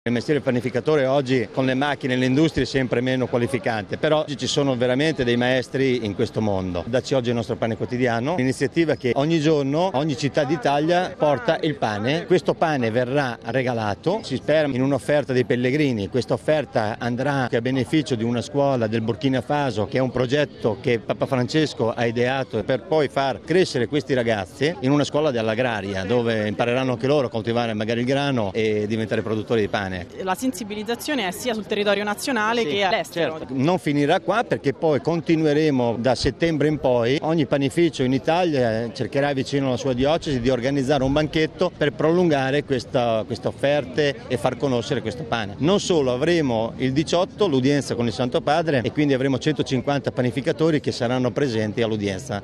Il mestiere panificatore oggi con le macchine e le industrie è sempre meno qualificante, però oggi ci sono veramente dei maestri in questo mondo. Dacci oggi il nostro pane quotidiano, un'iniziativa che ogni giorno, ogni città d'Italia porta il pane. Questo pane verrà regalato, si spera in un'offerta dei pellegrini. Questa offerta andrà a beneficio di una scuola del Burkina Faso, che è un progetto che Papa Francesco ha ideato per poi far crescere questi ragazzi in una scuola dell'agraria, dove impareranno anche loro a coltivare magari il grano e diventare produttori di pane. La sensibilizzazione è sia sul territorio nazionale che all'estero. Certo. Non finirà qua, perché poi continueremo da settembre in poi. Ogni panificio in Italia cercherà vicino alla sua diocesi di organizzare un banchetto per prolungare queste offerte e far conoscere questo pane. Non solo, avremo il 18 l'udienza con il Santo Padre e quindi avremo 150 panificatori che saranno presenti all'udienza.